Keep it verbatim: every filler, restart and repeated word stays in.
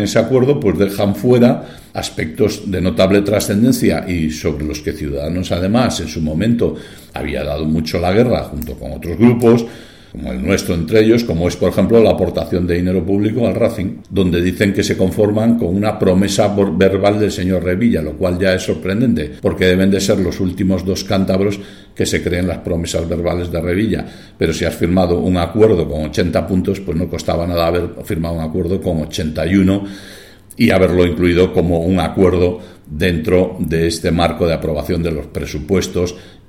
en ese acuerdo pues dejan fuera aspectos de notable trascendencia y sobre los que Ciudadanos además en su momento había dado mucho la guerra junto con otros grupos, como el nuestro entre ellos, como es por ejemplo la aportación de dinero público al Racing, donde dicen que se conforman con una promesa verbal del señor Revilla, lo cual ya es sorprendente, porque deben de ser los últimos dos cántabros que se creen las promesas verbales de Revilla. Pero si has firmado un acuerdo con ochenta puntos, pues no costaba nada haber firmado un acuerdo con ochenta y uno y haberlo incluido como un acuerdo dentro de este marco de aprobación de los presupuestos